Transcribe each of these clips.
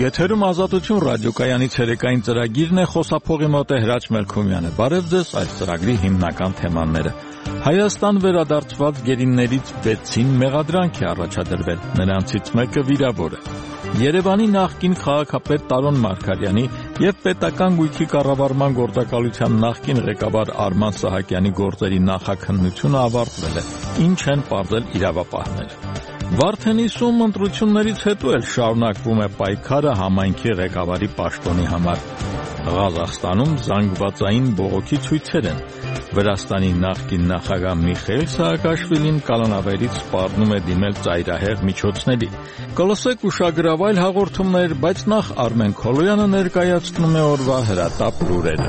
Եթերում Ազատություն ռադիոկայանի ցերեկային ծրագիրն է, խոսափողի մոտ է Հրաչ Մելքումյանը։ Բարև ձեզ, այս ծրագրի հիմնական թեմաները։ Հայաստան վերադարձված գերիներից 6-ին մեղադրանք է առաջադրվել, նրանցից մեկը վիրավոր է։ Երևանի նախկին քաղաքապետ Տարոն Մարգարյանի և պետական գույքի կառավարման գործակալության նախկին ղեկավար Արման Սահակյանի գործերի նախաքննությունը ավարտվել է։ Ինչ են պարզել իրավապահները։ Վարդենիսում ընտրություններից հետո էլ շարունակվում է պայքարը համայնքի ղեկավարի պաշտոնի համար։ Ղազախստանում զանգվածային բողոքի ցույցեր են։ Վրաստանի նախկին նախագահ Միխայիլ Սաակաշվիլին կալանավերից սպառնում է դիմել ծայրահեղ միջոցների։ Կլսեք ուշագրավ այլ հաղորդումներ, բայց նախ Արմեն Քոլոյանը ներկայացնում է օրվա հրատապ լուրերը։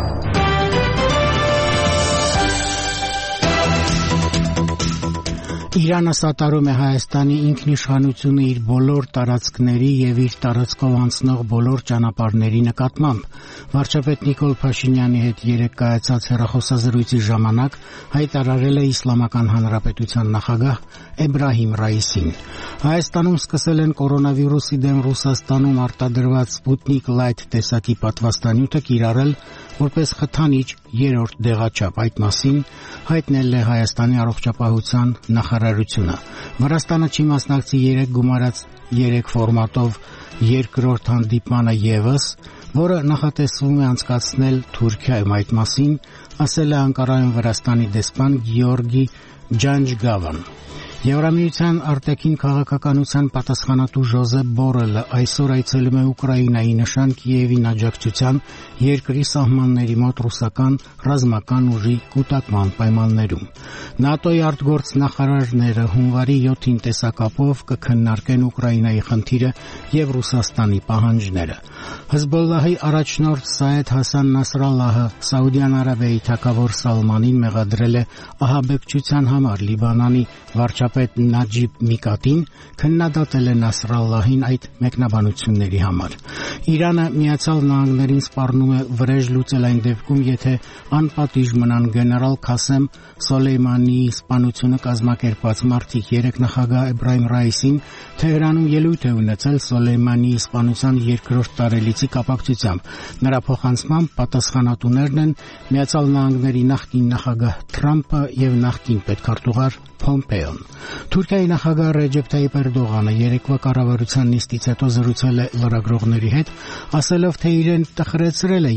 Իրանը սատարում է Հայաստանի ինքնիշխանությունը իր բոլոր տարածքների և իր տարածքով անցնող բոլոր ճանապարհների նկատմամբ։ Վարչապետ Նիկոլ Փաշինյանի հետ երեկ կայացած հեռախոսազրույցի ժամանակ հայտարարել է Իսլամական Հանրապետության նախագահ Էբրահիմ Ռայիսին։ Հայաստանում սկսել են կորոնավիրուսի դեմ Ռուսաստանում արտադրված Sputnik Light տեսակի պատվաստանյութը կիրառել որպես խթանիչ երրորդ դեղաչափ։ Այդ մասին հայտնել է Հայաստանի առողջապահության նախարարությունը։ Վրաստանը չի մասնակցի երեկ գումարած 3 ֆորմատով երկրորդ հանդիպմանը ևս, որը նախատեսվում է անցկացնել Թուրքիայում։ Այդ մասին ասել է Անկարայում Վրաստանի դեսպան Գեորգի Ջանջգավան։ Եվրամիության արտաքին քաղաքականության պատասխանատու Ժոզեփ Բորելը այսօր այցելում է Ուկրաինայի նշան Կիևին աջակցության երկրի սահմանների մոտ ռուսական ռազմական ուժի կուտակման պայմաններում։ ՆԱՏՕ-ի արտգործնախարարները հունվարի 7-ին տեսակապով կքննարկեն Ուկրաինայի խնդիրը և Ռուսաստանի պահանջները։ Հզբոլլահի առաջնորդ Սայեդ Հասան Նասրալլահը Սաուդյան Արաբիայի թագավոր Սալմանին մեղադրել է ահաբեկչության համար Լիբանանի վարչապետ Նաջիբ Միկատին, քննադատել է Նասրալլահին այդ մեկնաբանությունների համար։ Իրանը Միացյալ Նահանգներին սպառնում է վրեժ լուծել այն դեպքում, եթե անպատիժ մնան գեներալ Քասեմ Սոլեյմանիի սպանությունը կազմակերպած մարդիկ։ Երեկ նախագահ Էբրահիմ Ռայիսին Թեհրանում ելույթ է ունեցել Սոլեյմանիի սպանության երկրորդ տարելիցի կապակցությամբ։ Նրա փոխանցմամբ պատասխանատուներն են Միացյալ Նահանգների նախկին նախագահ Թրամփը և նախկին պետքարտուղար Փոմպեոն։ Թուրքիայի նախագահ Ռեջեփ Թայիփ Էրդողանը երեկվա կառավարության նիստից հետո զրուցել է լրագրողների հետ, ասելով, թե իրեն տխրեցրել է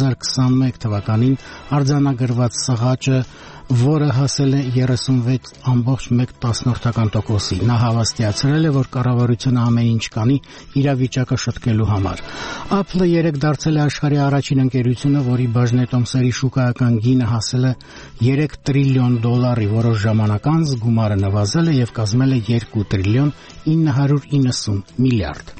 2021 թվականին արձանագրված սղաճը, որը հասել է 36.1%-ի։ Նա հավաստիացրել է, որ կառավարությունը ամեն ինչ կանի իրավիճակը շտկելու համար։ Apple-ը երեկ դարձել է աշխարհի առաջին ընկերությունը, որի բաժնետոմսերի շուկայական գինը հասել է $3 տրիլիոն, որոշ ժամանակ անց գումարը նվազել է և կազմել է $2 տրիլիոն 990 միլիարդ։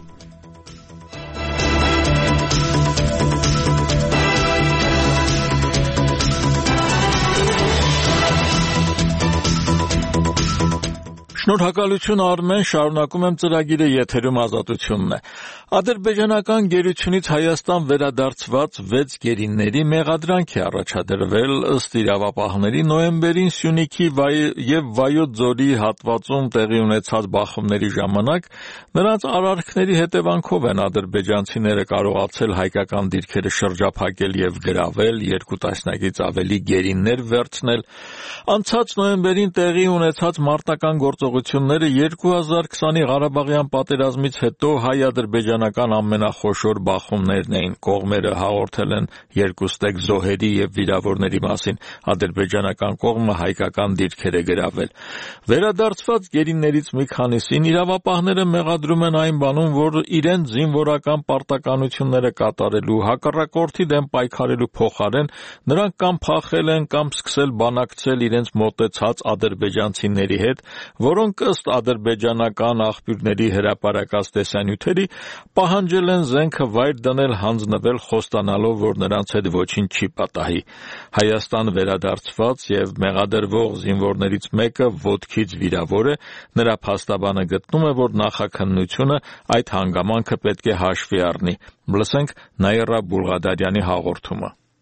Շնորհակալություն Արմեն, շարունակում եմ ծրագիրը, եթերում Ազատությունն է։ Ադրբեջանական գերությունից Հայաստան վերադարձված 6 գերիների մեղադրանք է առաջադրվել ըստ իրավապահների նոյեմբերին Սյունիքի և Վայոց ձորի հատվածում տեղի ունեցած բախումների ժամանակ նրանց արարքների հետևանքով են ադրբեջանցիները կարողացել հայկական դիրքերը շրջափակել և գրավել, 2 տասնյակից ավելի գերիներ վերցնել։ Անցած նոյեմբերին տեղի ունեցած մարտական գործողությունները 2020-ի Ղարաբաղյան պատերազմից հետո հայ-ադրբեջանական ամենախոշոր բախումներն էին։ Կողմերը հաղորդել են երկուստեք զոհերի և վիրավորների մասին։ Ադրբեջանական կողմը հայկական դիրքեր է գրավել։ Վերադարձված գերիներից մի քանիսին իրավապահները մեղադրում են այն բանում, որ իրենց զինվորական պարտականությունները կատարելու, հակառակորդի դեմ պայքարելու փոխարեն նրանք կամ փախել են, կամ սկսել բանակցել իրենց մոտեցած ադրբեջանցիների հետ, որոնք ըստ ադրբեջանական աղբյուրների հրապարակած տեսանյութերի պահանջել են զենքը վայր դնել, հանձնվել խոստանալով, որ նրանց հետ ոչինչ չի պատահի։ Հայաստան վերադարձված և մեղադրվող զինվորներից մեկը ոտքից վիրավոր է, նրա փաստաբանը գտնում է, որ նախաքննությունը այդ հանգամանքը պետք է հաշվի առնի։ Լսենք Նաիրա Բուլղադարյանի հաղորդումը։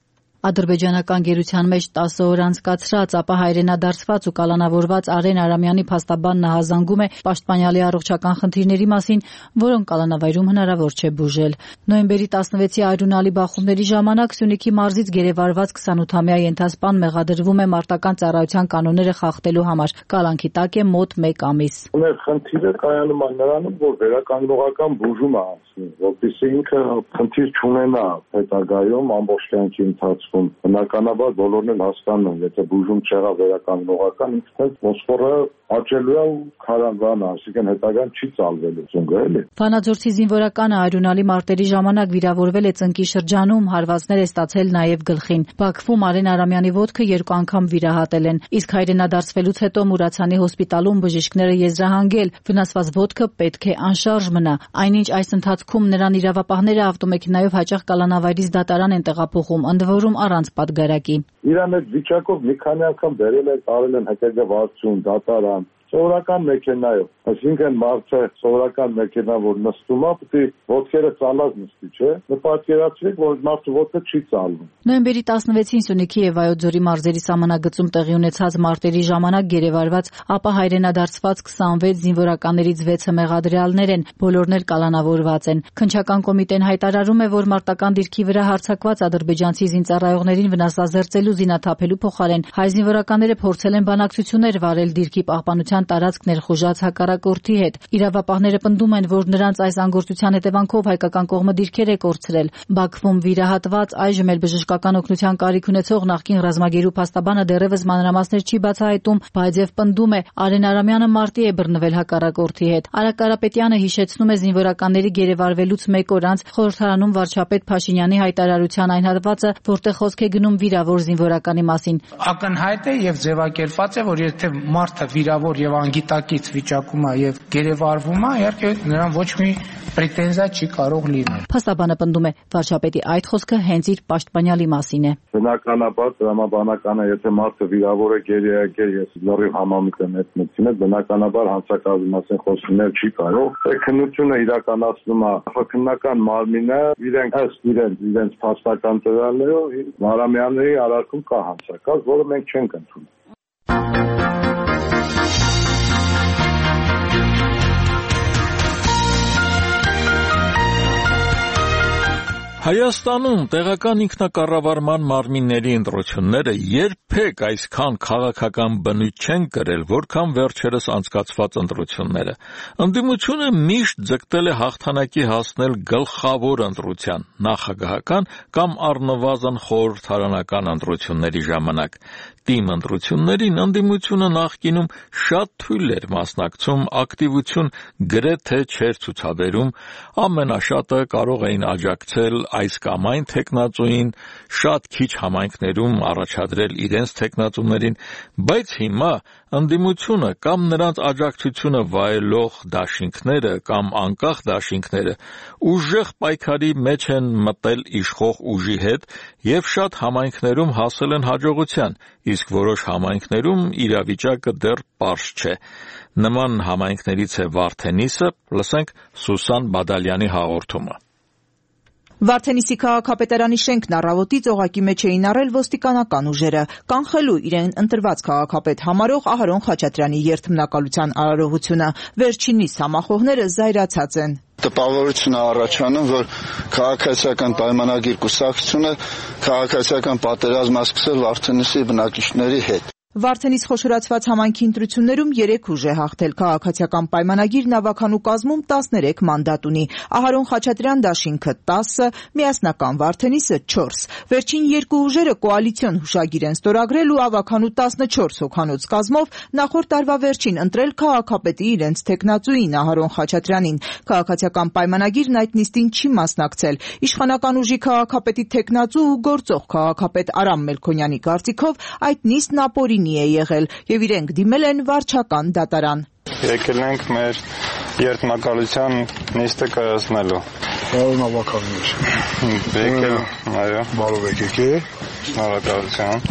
Ադրբեջանական գերության մեջ 10 օր անցկացրած, ապա հայրենադարձված ու կալանավորված Արեն Արամյանի փաստաբանն ահազանգում է պաշտպանյալի առողջական խնդիրների մասին, որոնք կալանավայրում հնարավոր չէ բուժել։ Նոյեմբերի 16-ի այրունալի բախումների ժամանակ Սյունիքի մարզից գերեվարված 28-ամյա ենթասպան մեղադրվում է մարտական ծառայության կանոնները խախտելու համար։ Կալանքի տակ է մոտ 1 ամիս։ Մեր խնդիրը կայանում է նրանում, որ վերականգնողական բուժում է անցնում, որպեսզի ինքը խնդիր չունենա հետագայում ամբողջ կյանքի ընթացքում։ Բնականաբար բոլորն էլ հասկանում են, եթե բուժում չեղավ վերականգնողական, ինքնին ոսկորը աճելու է ու քարանվանա, այսինքն հետագան չի ծալվելու ծունգը էլի։ Վանաձորցի զինվորականը այրունալի մարտերի ժամանակ վիրավորվել է ծնկի շրջանում, հարվածներ է ստացել նաև գլխին։ Բաքվում Արեն Արամյանի ոտքը 2 անգամ վիրահատել են, իսկ հայրենադարձվելուց հետո Մուրացյանի հոսպիտալում բժիշկները եզրահանգել, վնասված ոտքը պետք է անշարժ մնա։ Այնինչ այս ընթացքում նրան իրավապահները ավտոմեքենայով հաճախ կալանավայրից դատարան են տեղափոխում, ընդ որում առանց պատգարակի։ Իրան այդ վիճակով մի քանի անգամ բերել են, տարել են հետագավարություն, դատարան, սովորական մեքենայով, այսինքն մարդը սովորական մեքենա որ նստում է, պետք է ոտքերը ծալած նստի, չէ՞։ Նպատկերացրեք, որ մարդու ոտքը չի ծալվում։ Նոյեմբերի 16-ին Սյունիքի եւ Վայոց-Ձորի մարզերի սահմանագծում տեղի ունեցած մարտերի ժամանակ գերեվարված, ապա հայրենադարձված 26 զինվորականներից 6-ը մեղադրյալներ են, բոլորն էլ կալանավորված են։ Քննչական կոմիտեն հայտարարում է, որ մարտական դիրքի վրա հարձակված ադրբեջանցի զինծառայողներին վնասազերծելու զինաթափելու փոխարեն հայ զինվորականները փորձել են բանակցություններ վարել դիրքի պահպանության տարածք ներխուժած հակառակորդի հետ։ Իրավապահները պնդում են, որ նրանց այս անգործության հետևանքով հայկական կողմը դիրքեր է կորցրել։ Բաքվում վիրահատված, այժմ էլ բժշկական օգնության կարիք ունեցող նախկին ռազմագերու փաստաբանը դեռևս մանրամասներ չի բացահայտում, բայց եւ պնդում է, Արեն Արամյանը մարտի է բռնվել հակառակորդի հետ։ Արաք Կարապետյանը հիշեցնում է զինվորականների գերեվարվելուց 1 օր անց խորհրդարանում վարչապետ Փաշինյանի հայտարարության այն հատվածը, որտեղ խոսք է գնում վիրավոր զինվորականի մասին։ Ակնհայտ է եւ ձևակերպված է, որ եթե մարդը վիրավոր եւ անգիտակից վիճակում է եւ գերեվարվում է, իհարկե նրան ոչ մի պրետենզիա չի կարող լինել։ Փաստաբանը պնդում է, վարչապետի այդ խոսքը հենց իր պաշտպանյալի մասին է։ Բնականաբար տրամաբանական է, եթե մարդը վիրավոր է գերեակեր, ես լրիվ համամիտ եմ այդ մտքին, բնականաբար հանցակազմի մասին խոսքներ չի կարող։ Քննությունը իրականացնում է քննական մարմինը, իրենք ըստ իրենց փաստական տվյալներով Մարամյանների արարքում կա հանցակազմ, որը մենք չենք ընդունում։ Հայաստանում տեղական ինքնակառավարման մարմինների ընտրությունները երբեք այսքան քաղաքական բնույթ չեն կրել, որքան վերջերս անցկացված ընտրությունները։ Ընդդիմությունը միշտ ձգտել է հաղթանակի հասնել գլխավոր ընտրության, նախագահական կամ առնվազն խորհրդարանական ընտրությունների ժամանակ։ Թիմ ընտրություններին ընդդիմությունը նախկինում շատ թույլ էր մասնակցում, ակտիվություն գրեթե չէր ցուցաբերում, ամենաշատը կարող էին աջակցել այս կամ այն թեկնածուին, շատ քիչ համայնքներում առաջադրել իրենց թեկնածուներին, բայց հիմա ընդդիմությունը կամ նրանց աջակցությունը վայելող դաշինքները կամ անկախ դաշինքները ուժեղ պայքարի մեջ են մտել իշխող ուժի հետ եւ շատ համայնքներում հասել են հաջողության, իսկ որոշ համայնքներում իրավիճակը դեռ պարզ չէ։ Նման համայնքներից է Վարդենիսը, լսենք Սուսան Բադալյանի հաղորդումը։ Վարդենիսի քաղաքապետարանի շենքն առավոտից օղակի մեջ էին առել ոստիկանական ուժերը, կանխելու իրեն ընտրված քաղաքապետ համարող Ահարոն Խաչատրյանի երթմնակալության արարողությունը։ Վերջինիս համախոհները զայրացած են։ Տպավորություն է առաջանում, որ քաղաքացիական պայմանագիր կուսակցությունը քաղաքացիական պատերազմ է սկսել Վարդենիսի բնակիչների հետ։ Վարդենիս խոշորացված համայնքի ընտրություններում 3 ուժ է հաղթել, քաղաքացիական պայմանագիր նավականու կազմում 13 մանդատ ունի, Ահարոն Խաչատրյան դաշինքը 10, միասնական Վարդենիսը 4։ Վերջին 2 ուժերը կոալիցիոն հուշագիր են ստորագրել ու ավականու 14 հոգանոց կազմով նախորդ տարվա վերջին ընտրել քաղաքապետի իրենց թեկնածուին Ահարոն Խաչատրյանին։ Քաղաքացիական պայմանագիրն այդ նիստին չի մասնակցել։ Իշխանական ուժի քաղաքապետի թեկնածու ու գործող քաղաքապետ Արամ Մելքոնյանի կարծիքով այդ նիստն ապօրինի է եղել եւ իրենք դիմել են վարչական դատարան։ Եկել ենք մեր երթմնակալության նիստը կայացնելու։ Բարոն ավականներ։ Եկել, այո։ Բարով եք եկել։ Շնորհակալություն։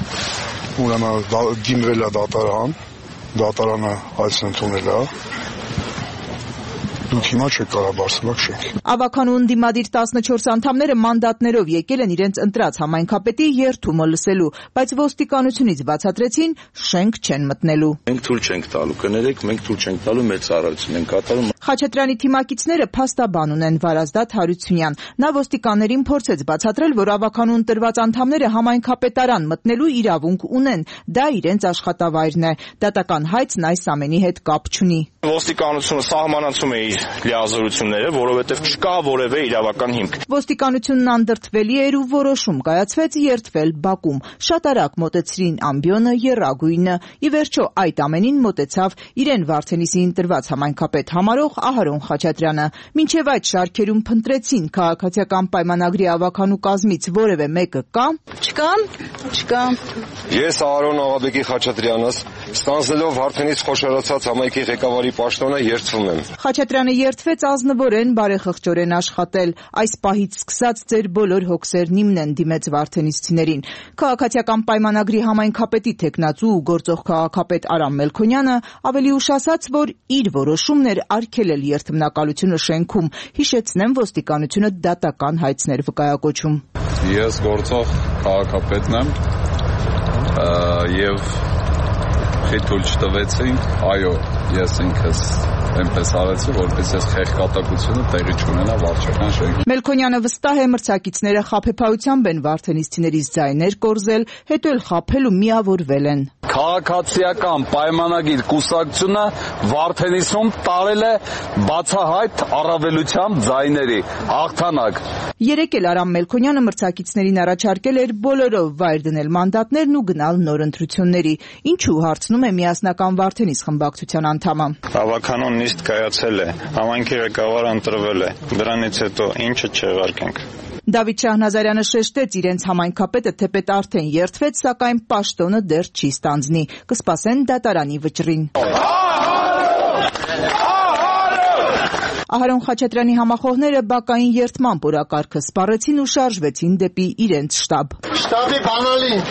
Ուրեմն դիմվել է դատարան, դատարանը այս ընդունել է։ դուք հիմա չեք կարող բարձրացնել շենք։ Ավականու ընդդիմադիր 14 անդամները մանդատներով եկել են իրենց ընտրած համայնքապետի երթումը լսելու, բայց ոստիկանությունից բացատրեցին շենք չեն մտնելու։ Մենք թույլ չենք տալու, կներեք, մենք թույլ չենք տալու, մեծ ծառայություն ենք կատարում։ Խաչատրյանի թիմակիցները փաստաբան ունեն Վարազդատ Հարությունյան։ Նա ոստիկաններին փորձեց բացատրել, որ ավականու ընտրված անդամները համայնքապետարան մտնելու իրավունք ունեն, դա իրենց աշխատավայրն է։ Դատական հայցն այս ամենի հետ կապ չունի։ Ոստիկանությունը սահմանացում է իր լիազորությունները, որովհետև չկա որևէ իրավական հիմք։ Ոստիկանությունն անդրդվելի էր ու որոշում կայացվեց երթվել Բաքում։ Շատ արագ մոտեցրին ամբիոնը, եռագույնը։ Ի վերջո այդ ամենին մոտեցավ իրեն Վարդենիսի ընտրված համայնքապետ համարող Ահարոն Խաչատրյանը։ Մինչև այդ շարքերում փնտրեցին քաղաքացիական պայմանագրի ավականու կազմից որևէ մեկը կա։ Չկա։ Ես Ահարոն Աղաբեկի Խաչատրյանս ստանձնելով Վարդենիս խոշորացած համայնքի ղեկավարի պաշտոնը երդվում եմ։ Խաչատրյանը երդվեց ազնվորեն բարեխղճորեն աշխատել։ Այս պահից սկսած ձեր բոլոր հոգսերն իմն են դիմեց վարդենիսցիներին։ Քաղաքացիական պայմանագրի համայնքապետի թեկնածու ու գործող քաղաքապետ Արամ Մելքոնյանը ավելի ուշ ասաց, որ իր որոշումն էր արգելել երթմնակալությունը շենքում։ Հիշեցնեմ, ոստիկանությունը դատական հայցներ վկայակոչում։ Ես գործող քաղաքապետն եմ եւ թույլ չտվեցին, այո, ես ինքս այնպես արեցի, որպես ես խեղկատակությունը տեղի չունենա վարչական շենքում։ Մելքոնյանը վստահ է մրցակիցները խաբեբայությամբ են վարդենիսցիներից ձայներ կորզել, հետո էլ խաբել ու միավորվել են։ Քաղաքացիական պայմանագիր կուսակցությունը Վարդենիսում տարել է բացահայտ առավելությամբ ձայների հաղթանակ։ Երեկ էլ Արամ Մելքոնյանը մրցակիցներին առաջարկել էր բոլորով վայր դնել մանդատներն ու գնալ նոր ընտրությունների։ Ինչու հարցնում է միասնական Վարդենիս խմբակցության անդամը։ Ավականուն նիստ կայացել է, համայնքի ղեկավարը ընտրվել է։ Դրանից հետո ինչը չեղարկենք։ Դավիթ Շահնազարյանը շեշտեց իրենց համայնքապետը թեպետ արդեն երդվեց, սակայն պաշտոնը դեռ չի ստանձնի։ Կսպասեն դատարանի վճռին։ Ահարոն Խաչատրյանի համախոհները բակային երդման օրակարգը սպառեցին ու շարժվեցին դեպի իրենց շտաբ։ Շտաբի բանալին։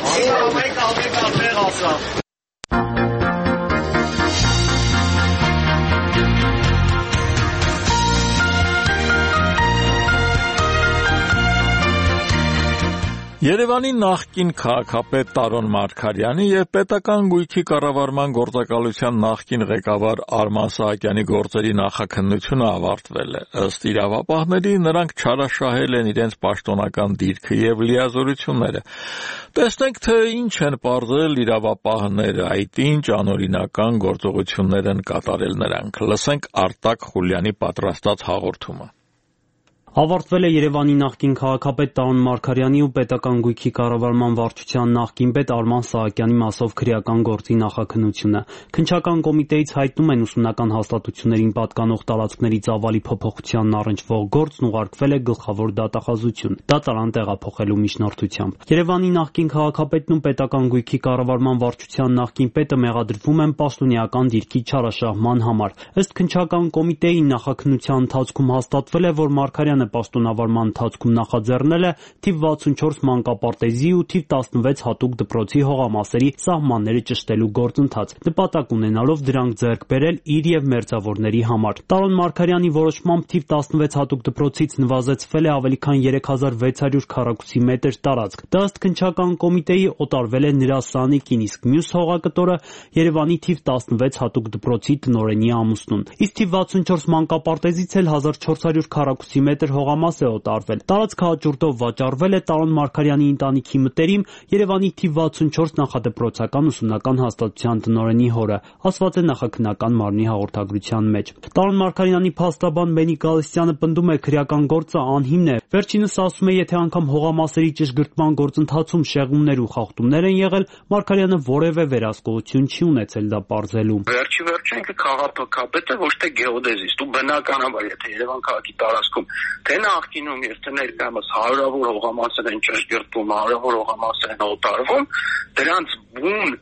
Երևանի նախկին քաղաքապետ Տարոն Մարգարյանի եւ պետական գույքի կառավարման գործակալության նախկին ղեկավար Արման Սահակյանի գործերի նախաքննությունը ավարտվել է։ Ըստ իրավապահների, նրանք չարաշահել են իրենց պաշտոնական դիրքը եւ լիազորությունները։ Տեսնենք, թե ինչ են պարզել իրավապահները, այդ ինչ անօրինական գործողություններ են կատարել նրանք։ Լսենք Արտակ Խուլյանի պատրաստած հաղորդումը։ Ավարտվել է Երևանի նախկին քաղաքապետ Տարոն Մարգարյանի ու պետական գույքի կառավարման վարչության նախկին պետ Արման Սահակյանի մասով քրեական գործի նախաքննությունը։ Քննչական կոմիտեից հայտնում են ուսումնական հաստատություններին պատկանող տարածքների ծավալի փոփոխությանն առնչվող գործն ուղարկվել է գլխավոր դատախազություն՝ դատարան տեղափոխելու միջնորդությամբ։ Երևանի նախկին քաղաքապետն ու պետական գույքի կառավարման վարչության նախկին պետը մեղադրվում են պաշտոնեական դիրքի չարաշահման համար։ Ըստ քննչական կոմիտեի նախաքննության ընթացքում հաստատվել է, որ Մարգարյանը պաշտոնավարման ընթացքում նախաձեռնել է թիվ 64 մանկապարտեզի ու թիվ 16 հատուկ դպրոցի հողամասերի սահմանները ճշտելու գործընթաց, նպատակ ունենալով դրանք ձեռք բերել իր եւ մերձավորների համար։ Տարոն Մարգարյանի որոշմամբ թիվ 16 հատուկ դպրոցից նվազեցվել է ավելի քան 3600 քառակուսի մետր տարածք։ Դա ըստ քննչական կոմիտեի օտարվել է նրա սանիկին, իսկ մյուս հողակտորը Երևանի թիվ 16 հատուկ դպրոցի տնօրենի ամուսնուն։ Իսկ թիվ 64 մանկապարտեզից էլ 1400 քառակուսի մետր հողամաս է օտարվել։ Տարածքը հաջորդով վաճառվել է Տարոն Մարգարյանի ընտանիքի մտերիմ Երևանի թիվ 64 նախադպրոցական ուսումնական հաստատության տնօրենի հորը, ասված է նախաքննական մարմնի հաղորդագրության մեջ։ Տարոն Մարգարյանի փաստաբան Բենի Գալստյանը պնդում է, քրեական գործը անհիմն է։ Վերջինս ասում է, եթե անգամ հողամասերի ճշգրտման գործընթացում շեղումներ ու խախտումներ են եղել, Մարգարյանը որևէ վերահսկողություն չի ունեցել դա պարզելու։ Վերջի ինքը քաղաքապետը ոչ թե գեոդեզիստ ու բնականաբար, եթե Երևան քաղաքի տարածքում թե նախկինում եւ թե ներկայումս հարյուրավոր հողամասեր են ճշգրտվում, հարյուրավոր հողամասեր են օտարվում, դրանց բուն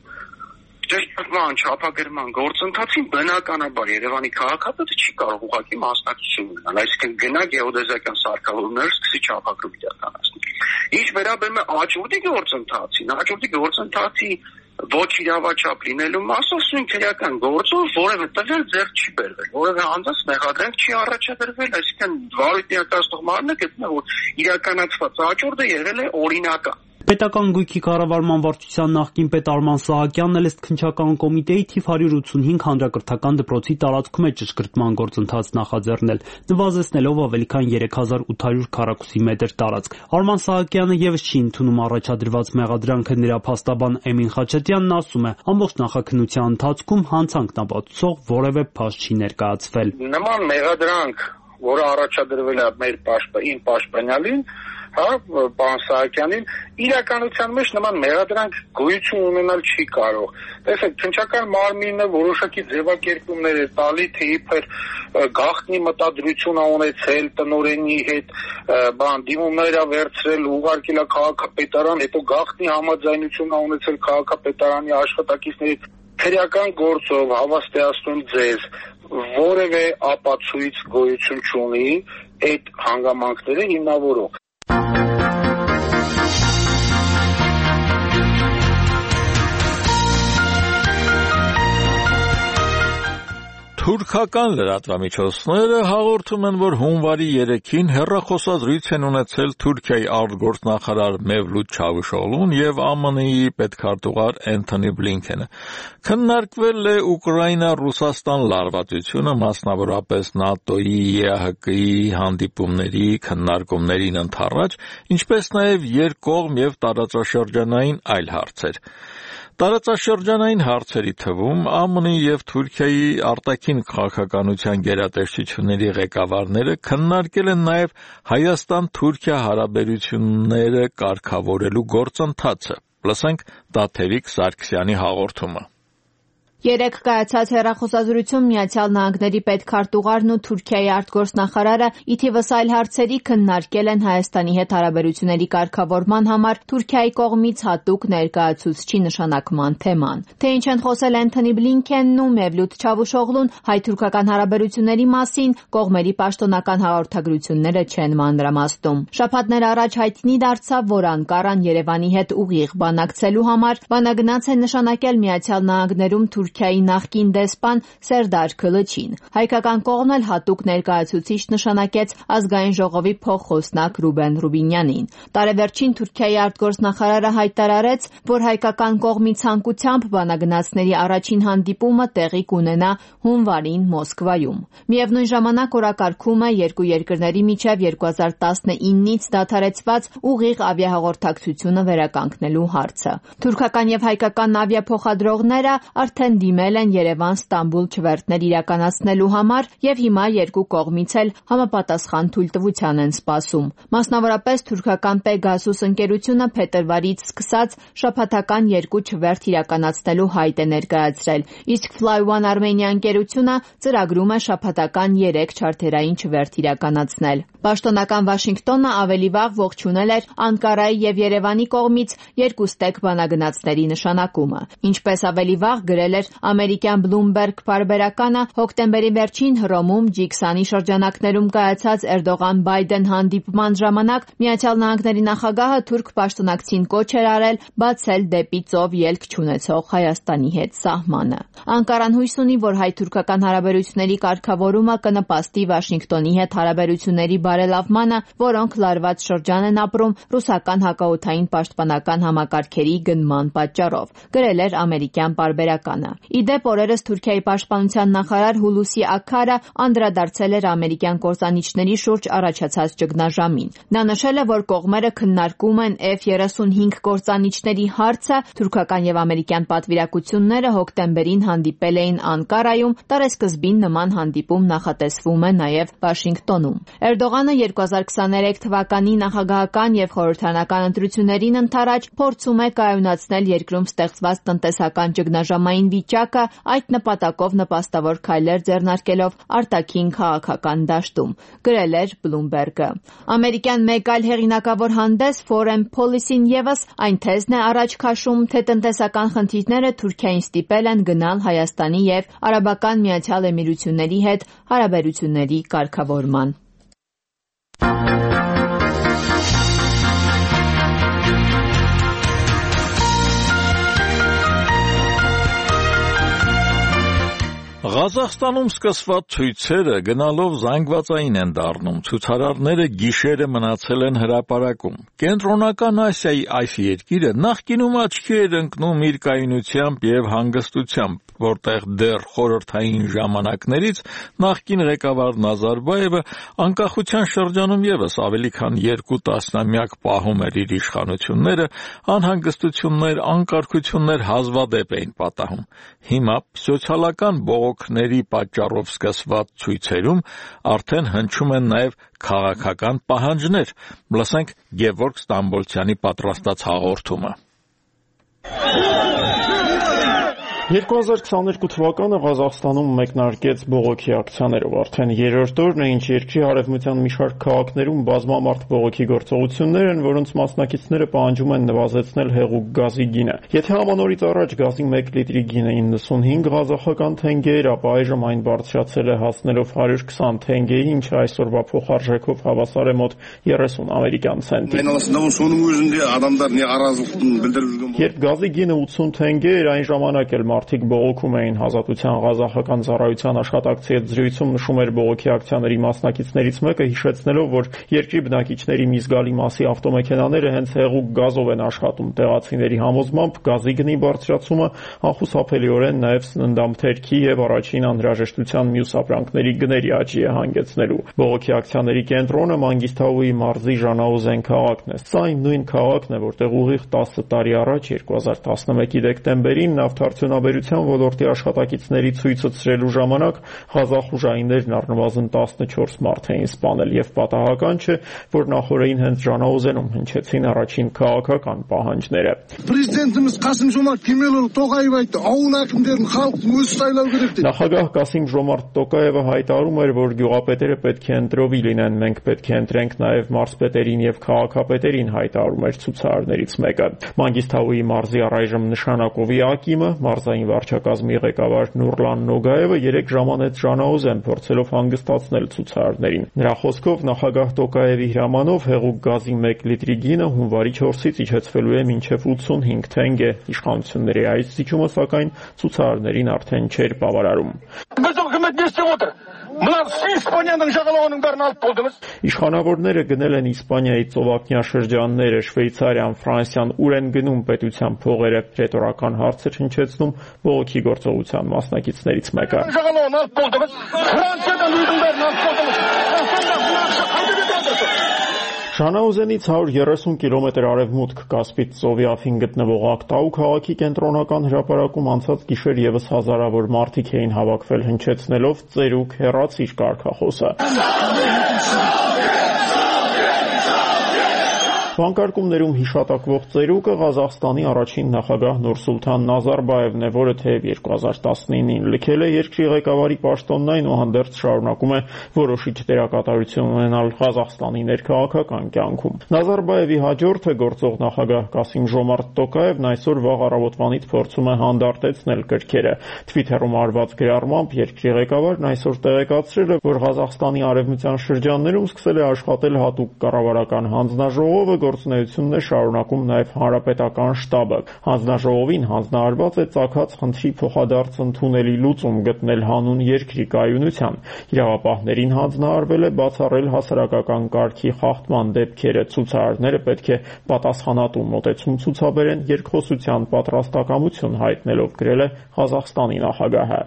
ճշգրտման չափագրման գործընթացին բնականաբար Երևանի քաղաքապետը չի կարող ուղղակի մասնակցություն ունենալ, այսինքն գնա գեոդեզիական սարքավորումները սկսի չափագրում իրականացնել։ Ինչ վերաբերում է աճուրդի գործընթացին, աճուրդի գործընթացի ոչ իրավաչափ լինելու մասով սույն քրեական գործով որևէ տվյալ ձեռք չի բերվել, որևէ անձանց մեղադրանք չի առաջադրվել, այսինքն վարույթ ներկայացնող մարմինը գտնում է, որ իրականացված աճուրդը եղել է օրինական։ Պետական գույքի կառավարման վարչության նախկին պետ Արման Սահակյանն էլ ըստ քննչական կոմիտեի թիվ 185 հանրակրթական դպրոցի տարածքում է ճշգրտման գործընթաց նախաձեռնել, նվազեցնելով ավելի քան 3800 քառակուսի մետր տարածք։ Արման Սահակյանը եւս չի ընդունում առաջադրված մեղադրանքը, նրա փաստաբան Էմին Խաչատյանն ասում է, ամբողջ նախաքննության ընթացքում հանցանքն ապացուցող որևէ փաստ չի ներկայացվել։ Նման մեղադրանք, որը առաջադրվել է իմ պաշտպանյալին, պարոն Սահակյանին, իրականության մեջ նման մեղադրանք գոյություն ունենալ չի կարող։ Տեսեք, քննչական մարմինը որոշակի ձևակերպումներ է տալի, թե իբր գաղտնի մտադրություն ա ունեցել տնօրենի հետ, դիմումներ ա վերցրել, ուղարկել ա քաղաքապետարան, հետո գաղտնի համաձայնություն ա ունեցել քաղաքապետարանի աշխատակիցների հետ, քրեական գործով հավաստիացնում ձեզ, որևէ ապացույց գոյություն չունի այդ հանգամանքները հիմնավորող։ Թուրքական լրատվամիջոցները հաղորդում են, որ հունվարի 3-ին հեռախոսազրույց են ունեցել Թուրքիայի արտգործնախարար Մևլութ Չավուշօղլուն եւ ԱՄՆ-ի պետքարտուղար Էնթոնի Բլինքենը։ Քննարկվել է Ուկրաինա-Ռուսաստան լարվածությունը, մասնավորապես ՆԱՏՕ-ի, ԵԱՀԿ-ի հանդիպումների քննարկումներին ընդառաջ, ինչպես նաեւ երկկողմ եւ տարածաշրջանային այլ հարցեր։ Տարածաշրջանային հարցերի թվում ԱՄՆ-ի եւ Թուրքիայի արտաքին քաղաքականության գերատեսչությունների ղեկավարները քննարկել են նաեւ Հայաստան-Թուրքիա հարաբերությունները կարգավորելու գործընթացը։ Լսենք Տաթևիկ Սարգսյանի հաղորդումը։ Երեկ կայացած հեռախոսազրույցում Միացյալ Նահանգների պետքարտուղարն ու Թուրքիայի արտգործնախարարը ի թիվս այլ հարցերի քննարկել են Հայաստանի հետ հարաբերությունների կարգավորման համար Թուրքիայի կողմից հատուկ ներկայացուցչի նշանակման թեման։ Թե ինչ են խոսել Էնթոնի Բլինքենն ու Մևլութ Չավուշօղլուն հայ-թուրքական հարաբերությունների մասին, կողմերի պաշտոնական հաղորդագրությունները չեն մանրամասնում։ Շաբաթներ առաջ հայտնի դարձավ, որ Անկարան Երևանի հետ ուղիղ բանակցելու համար բանագնաց է նշանակել Միացյալ Նահանգներում Թուրքիայի նախկին դեսպան Սերդար Քլիչին։ Հայկական կողմն էլ հատուկ ներկայացուցիչ նշանակեց ազգային ժողովի փոխխոսնակ Ռուբեն Ռուբինյանին։ Տարեվերջին Թուրքիայի արտգործնախարարը հայտարարեց, որ հայկական կողմի ցանկությամբ բանագնացների առաջին հանդիպումը տեղի կունենա հունվարին Մոսկվայում։ Միևնույն ժամանակ օրակարգում է երկու երկրների միջև 2019-ից դադարեցված ուղիղ ավիահաղորդակցությունը վերականգնելու հարցը։ Թուրքական եւ հայկական ավիափոխադրողները արդեն դիմել են Երևան-Ստամբուլ չվերթներ իրականացնելու համար եւ հիմա երկու կողմից էլ համապատասխան թույլտվության են սպասում։ Մասնավորապես թուրքական Pegasus ընկերությունը փետրվարից սկսած շաբաթական երկու չվերթ իրականացնելու հայտ է ներկայացրել, իսկ Fly One Armenia ընկերությունը ծրագրում է շաբաթական 3 չարթերային չվերթ իրականացնել։ Պաշտոնական Վաշինգտոնը ավելի վաղ ողջունել էր Անկարայի եւ Երևանի կողմից երկուստեք բանագնացների նշանակումը։ Ինչպես ավելի վաղ գրել էր ամերիկյան Bloomberg պարբերականը, հոկտեմբերի վերջին Հռոմում G20 շրջանակներում կայացած Էրդողան-Բայդեն հանդիպման ժամանակ Միացյալ Նահանգների նախագահը թուրք պաշտոնակցին կոչ էր արել բացել դեպի ծով ելք չունեցող Հայաստանի հետ սահմանը։ Անկարան հույս ունի, որ հայ-թուրքական հարաբերությունների կարգավորումը կնպաստի Վաշինգտոնի հետ հարաբերությունների բարելավմանը, որոնք լարված շրջան են ապրում ռուսական հակաօդային պաշտպանական համակարգերի գնման պատճառով, գրել էր ամերիկյան պարբերականը։ Իդեպ օրերս Թուրքիայի պաշտպանության նախարար Հուլուսի Աքարը անդրադարձել էր ամերիկյան կործանիչների շուրջ առաջացած ճգնաժամին։ Նա նշել է, որ կողմերը քննարկում են F-35 կործանիչների հարցը, թուրքական եւ ամերիկյան պատվիրակությունները հոկտեմբերին հանդիպել էին Անկարայում, տարեսկզբին նման հանդիպում նախատեսվում է նաեւ Վաշինգտոնում։ Էրդողանը 2023 թվականի նախագահական եւ խորհրդարանական ընտրություններին ընթരാճ փորձում է կայունացնել երկրում ստեղծված տնտեսական ճգնաժամային վիճակը, այդ նպատակով նպաստավոր քայլեր ձեռնարկելով արտաքին քաղաքական դաշտում, գրել էր Bloomberg-ը։ Ամերիկյան մեկ այլ հեղինակավոր հանդես Foreign Policy-ն եւս այն թեզն է առաջ քաշում, թե տնտեսական խնդիրները Թուրքիային ստիպել են գնալ Հայաստանի եւ Արաբական Միացյալ Էմիրությունների հետ հարաբերությունների կարգավորման։ Ղազախստանում սկսված ցույցերը գնալով զանգվածային են դառնում, ցուցարարները գիշերը մնացել են հրապարակում։ Կենտրոնական Ասիայի այս երկիրը նախկինում աչքի էր ընկնում իր կայունությամբ եւ հանգստությամբ, որտեղ դեռ խորհրդային ժամանակներից նախկին ղեկավար Նազարբաևը անկախության շրջանում եւս ավելի քան 2 տասնամյակ պահում էր իր իշխանությունները, անհանգստություններ, անկարգություններ հազվադեպ էին պատահում։ Հիմա սոցիալական բողոքների պատճառով սկսված ցույցերում արդեն հնչում են նաև քաղաքական պահանջներ։ Լսենք Գևորգ Ստամբոլցյանի պատրաստած հաղորդումը։ 2022 թվականը Ղազախստանում մեկնարկեց բողոքի ակցիաներով արդեն երրորդ օրն է, ինչ երկրի արևմտյան մի շարք քաղաքներում բազմամարդ բողոքի գործողություններ են, որոնց մասնակիցները պահանջում են նվազեցնել հեղուկ գազի գինը։ Եթե ամանորից առաջ գազի 1 լիտրի գինը 95 ղազախական թենգե էր, ապա այժմ այն բարձրացել է հասնելով 120 թենգեի, ինչը այսօրվա փոխարժեքով հավասար է մոտ 30 ամերիկյան ցենտի։ Երբ գազի գինը 80 թենգե էր, այն ժամանակ էլ մարդիկ բողոքում էին Ազատության ղազախական ծառայության աշխատակցի հետ զրույցում նշում էր բողոքի ակցիաների մասնակիցներից մեկը, հիշեցնելով, որ երկրի բնակիչների մի զգալի մասի ավտոմեքենաները հենց հեղուկ գազով են աշխատում։ Տեղացիների համոզմամբ գազի գնի բարձրացումը անխուսափելիորեն նաև սննդամթերքի եւ առաջին անհրաժեշտության մյուս ապրանքների գների աճի է հանգեցնելու։ Բողոքի ակցիաների կենտրոնը Մանգիստաուի մարզի Ժանաուզեն քաղաքն է։ Սա այն նույն քաղաքն է, որտեղ ուղիղ 10 տարի առաջ 2011-ի դեկտեմբերին նավթարդյունաբերության ոլորտի աշխատակիցների ցույցը ցրելու ժամանակ ղազախ ուժայիններն առնվազն 14 մարդ էին սպանել եւ պատահական չէ, որ նախորդին հենց Ժանաուզենում հնչեցին առաջին քաղաքական պահանջները։ Պրեզիդենտimiz Qasım-Jomart Kemaloğlu այդը աունակներն խալքն ուզ ստայլավ գրեթե։ Նախագահ Կասիմ-Ժոմարտ Տոկաևը հայտարարում էր, որ գյուղապետերը պետք է ընտրովի լինեն, մենք պետք է ընտրենք նաեւ մարզպետերին եւ քաղաքապետերին, հայտարարում էր ցուցարարներից մեկը։ Մանգիստաուի մարզի առայժմ նշանակովի ակիմը մարզային վարչակազմի ղեկավար Նուրլան Նոգաևը 3 ժամանեց Ժանաուզեն, փորձելով հանգստացնել ցուցարարներին։ Նրա խոսքով նախագահ Տոկաևի հրամանով հեղուկ գազի 1 լիտրի գինը հունվարի 4-ից իջեցվելու է մինչև 85 թենգե։ Իշխանությունների այս զիջումը սակայն ցուցարարներին արդեն չէր բավարարում։ Իշխանավորները գնել են Իսպանիայի ծովափնյա շրջանները, Շվեյցարիան, Ֆրանսիան, ուր են գնում պետության փողերը, ռետորական հարցեր հնչեցնում բողոքի գործողության մասնակիցներից մեկը։ Ժանաուզենից 130 կիլոմետր արևմուտք Կասպից ծովի ափին գտնվող Ակտաու քաղաքի կենտրոնական հրապարակում անցած գիշեր եւս հազարավոր մարդիկ էին հավաքվել հնչեցնելով «Ծերուկ, հեռացիր» կարգախոսը։ Վանկարկումներում հիշատակվող ծերուկը Ղազախստանի առաջին նախագահ Նուրսուլթան Նազարբաևն է, որը թեև 2019-ին լքել է երկրի ղեկավարի պաշտոնն, այնուհանդերձ շարունակում է որոշիչ դերակատարություն ունենալ Ղազախստանի ներքաղաքական կյանքում։ Նազարբաևի հաջորդը գործող նախագահ Կասիմ-Ժոմարտ Տոկաևն այսօր վաղ առավոտվանից փորձում է հանդարտեցնել կրքերը։ Թվիթերում արված գրառմամբ երկրի ղեկավարն այսօր տեղեկացրել է, որ Ղազախստանի արևմտյան շրջաններում սկսել է աշխատել հատուկ կառավարական հանձնաժողովը, գործունեությունն է շարունակում նաև հանրապետական շտաբը։ Հանձնաժողովին հանձնարարված է ծագած խնդրի փոխադարձ ընդունելի լուծում գտնել հանուն երկրի կայունության։ Իրավապահներին հանձնարարվել է բացառել հասարակական կարգի խախտման դեպքերը։ Ցուցարարները պետք է պատասխանատու մոտեցում ցուցաբերեն, երկխոսության պատրաստակամություն հայտնելով, գրել է Ղազախստանի նախագահը։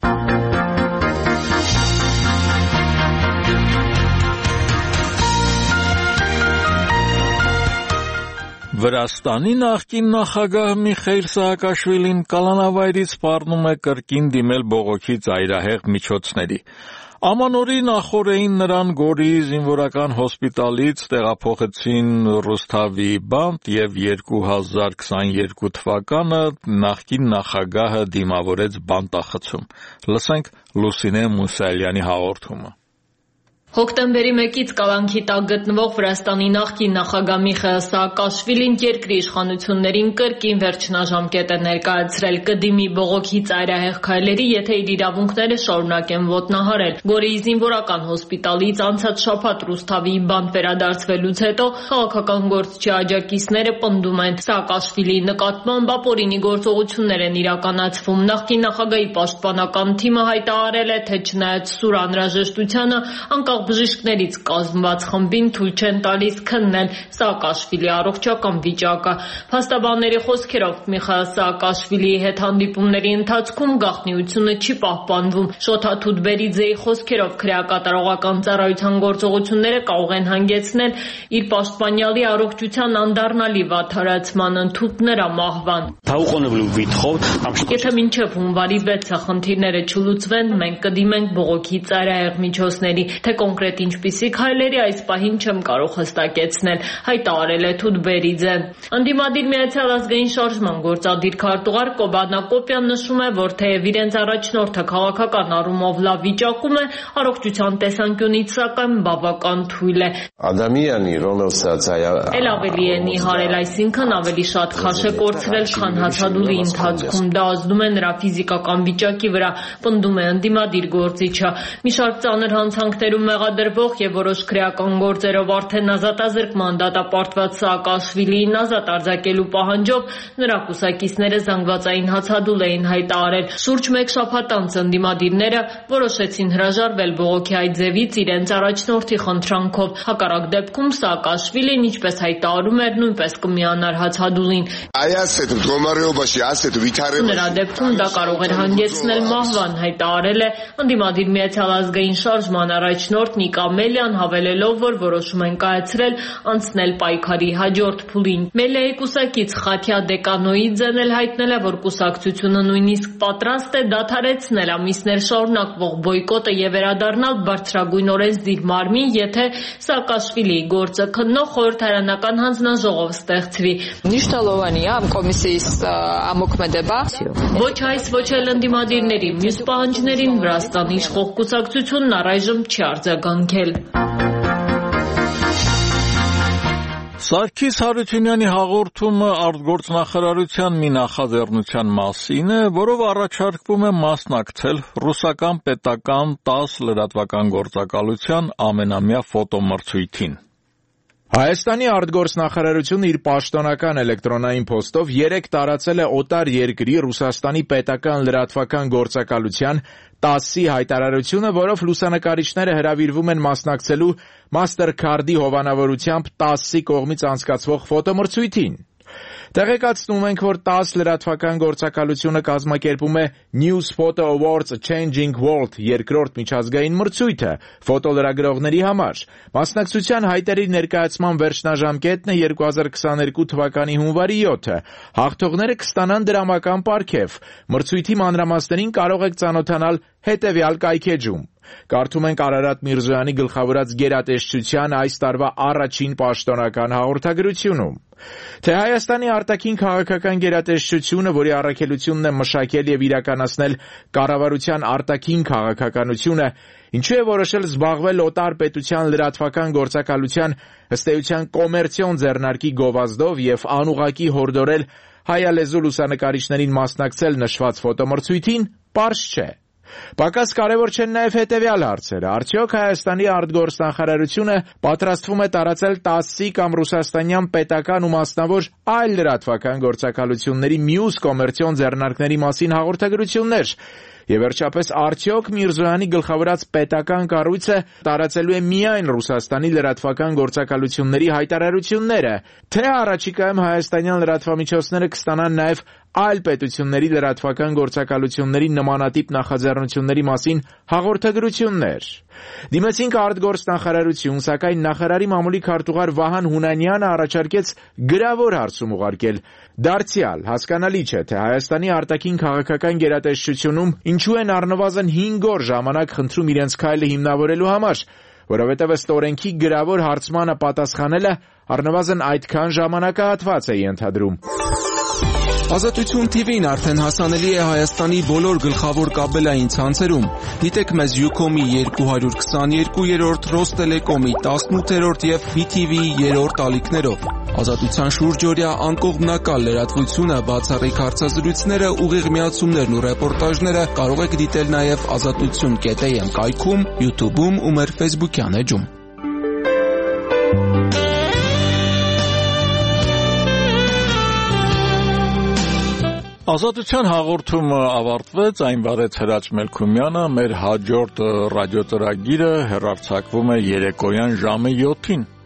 Վրաստանի նախկին նախագահ Միխայիլ Սահակաշվիլին կալանավայրից սպառնում է կրկին դիմել բողոքի ծայրահեղ միջոցների։ Ամանորի նախորդին նրան Գորիի զինվորական հոսպիտալից տեղափոխեցին Ռուսթավի բանտ եւ 2022 թվականը նախկին նախագահը դիմավորեց բանտախցում։ Լսենք Լուսինե Մուսալյանի հաղորդումը։ Հոկտեմբերի 1-ից կալանքի տակ գտնվող Վրաստանի նախկին նախագահ Միխայիլ Սաակաշվիլին երկրի իշխանություններին կրկին վերջնաժամկետ է ներկայացրել, կդիմի բողոքի ծայրահեղ քայլերի, եթե իր իրավունքները շարունակեն ոտնահարել։ Գորիի զինվորական հոսպիտալից անցած շաբաթ Ռուսթավիի բանտ վերադարձվելուց հետո քաղաքական գործչի աջակիցները պնդում են, Սաակաշվիլիի նկատմամբ ապօրինի գործողություններ են իրականացվում։ Նախկին նախագահի պաշտպանական թիմը հայտարարել է, թե չնայած սուր անհրաժեշտությանը, անկախ բժիշկներից կազմված խմբին թույլ չեն տալիս քննել Սաակաշվիլի առողջական վիճակը։ Փաստաբանների խոսքերով Միխայիլ Սաակաշվիլիի հետ հանդիպումների ընթացքում գաղտնիությունը չի պահպանվում։ Շոթաթութ Բերիձեի խոսքերով քրեակատարողական ծառայության գործողությունները կարող են հանգեցնել իր պաշտպանյալի առողջության անդառնալի վատթարացմանը, թութ նրա մահվան։ Եթե մինչև հունվարի 6-ը խնդիրները չլուծվեն, մենք կդիմենք բողոքի ծայրահեղ միջոցների, թե կոնկրետ ինչպիսի քայլերի այս պահին չեմ կարող հստակեցնել, հայտարարել է Թութ Բերիձեն։ Ընդդիմադիր Միացյալ ազգային շարժման գործադիր քարտուղար Կոբան Ակոպյան նշում է, որ թեև իրենց առաջնորդը քաղաքական առումով լավ վիճակում է, առողջության տեսանկյունից սակայն բավական թույլ է։ Էլ ավելի է նիհարել, այսինքն ավելի շատ քաշ է կորցրել, քան հացադուլի ընթացքում։ Դա ազդում է նրա ֆիզիկական վիճակի վրա, պնդում է ընդդիմադիր գործիչը։ Մի շարք ծանր հանցանքներում մեղադրվող եւ որոշ քրեական գործերով արդեն ազատազրկման դատապարտված Սաակաշվիլիին ազատ արձակելու պահանջով նրա կուսակիցները զանգվածային հացադուլ էին հայտարարել։ Շուրջ մեկ շաբաթ անց ընդդիմադիրները որոշեցին հրաժարվել բողոքի այդ ձևից իրենց առաջնորդի խնդրանքով։ Հակառակ դեպքում Սաակաշվիլին, ինչպես հայտարարում էր, նույնպես կմիանար հացադուլին։ Նրա դեպքում դա կարող էր հանգեցնել մահվան, հայտարարել է ընդդիմադիր Միացյալ ազգային շարժման առաջնորդ Նիկ Ամելյան, հավելելով, որ որոշում են կայացրել անցնել պայքարի հաջորդ փուլին։ Մելիայի կուսակից Խաթյա Դեկանոիձեն էլ հայտնել է, որ կուսակցությունը նույնիսկ պատրաստ է դադարեցնել ամիսներ շարունակվող բոյկոտը եւ վերադառնալ բարձրագույն օրենսդիր մարմին, եթե Սաակաշվիլիի գործը քննող խորհրդարանական հանձնաժողով ստեղծվի։ Ոչ այս, ոչ էլ ընդդիմադիրների մյուս պահանջներին Վրաստանի իշխող կուսակցությունն առայժմ չի արձագանքել։ Սարգիս Հարությունյանի հաղորդումը արտգործնախարարության մի նախաձեռնության մասին է, որով առաջարկվում է մասնակցել ռուսական պետական 10 լրատվական գործակալության ամենամյա ֆոտոմրցույթին։ Հայաստանի արտգործնախարարությունը իր պաշտոնական էլեկտրոնային փոստով 3 տարածել է օտար երկրի Ռուսաստանի պետական լրատվական գործակալության 10-ի հայտարարությունը, որով լուսանկարիչները հրավիրվում են մասնակցելու Mastercard-ի հովանավորությամբ 10-ի կողմից անցկացվող ֆոտոմրցույթին։ Տեղեկացնում ենք, որ 10 լրատվական գործակալությունը կազմակերպում է News Photo Awards Changing World երկրորդ միջազգային մրցույթը ֆոտոլրագրողների համար։ Մասնակցության հայտերի ներկայացման վերջնաժամկետն է 2022 թվականի հունվարի 7-ը։ Հաղթողները կստանան դրամական պարգև։ Մրցույթի մանրամասներին կարող եք ծանոթանալ հետևյալ կայքեջում։ Կարդում ենք Արարատ Միրզոյանի գլխավորած գերատեսչության այս տարվա առաջին պաշտոնական հաղորդագրությունում։ Թե Հայաստանի արտաքին քաղաքական գերատեսչությունը, որի առաքելությունն է մշակել եւ իրականացնել կառավարության արտաքին քաղաքականությունը, ինչու է որոշել զբաղվել օտար պետության լրատվական գործակալության ըստ էության կոմերցիոն ձեռնարկի գովազդով եւ անուղղակի հորդորել հայալեզու լուսանկարիչներին մասնակցել նշված ֆոտոմրցույթին, պարզ չէ։ Պակաս կարևոր չեն նաև հետևյալ հարցերը։ Արդյոք Հայաստանի արտգործնախարարությունը պատրաստվում է տարածել 10-ի կամ ռուսաստանյան պետական ու մասնավոր այլ լրատվական գործակալությունների մյուս կոմերցիոն ձեռնարկների մասին հաղորդագրություններ։ Եվ վերջապես, արդյոք Միրզոյանի գլխավորած պետական կառույցը տարածելու է միայն Ռուսաստանի լրատվական գործակալությունների հայտարարությունները, թե առաջիկայում հայաստանյան լրատվամիջոցները կստանան նաև այլ պետությունների լրատվական գործակալությունների նմանատիպ նախաձեռնությունների մասին հաղորդագրություններ։ Դիմեցինք արտգործնախարարություն, սակայն նախարարի մամուլի քարտուղար Վահան Հունանյանը առաջարկեց գրավոր հարցում ուղարկել։ Դարձյալ հասկանալի չէ, թե Հայաստանի արտաքին քաղաքական գերատեսչությունում ինչու են առնվազն 5 օր ժամանակ խնդրում իրենց քայլը հիմնավորելու համար, որովհետև ըստ օրենքի գրավոր հարցմանը պատասխանելը առնվազն այդքան ժամանակահատված է ենթադրում։ Ազատություն TV-ն արդեն հասանելի է Հայաստանի բոլոր գլխավոր կաբելային ցանցերում։ Դիտեք մեզ Ucom-ի 222-րդ, Ռոստելեկոմի 18-րդ եւ BTV-ի 3-րդ ալիքներով։ Ազատության շուրջօրյա անկողմնակալ լրատվությունը, բացառիկ հարցազրույցները, ուղիղ միացումներն ու ռեպորտաժները կարող եք դիտել նաեւ azatutsun.am կայքում, YouTube-ում ու մեր Facebook-յան էջում։ Ազատության հաղորդումը ավարտվեց, այն վարեց Հրաչ Մելքումյանը, մեր հաջորդ ռադիոծրագիրը հեռարձակվում է երեկոյան ժամը 7-ին։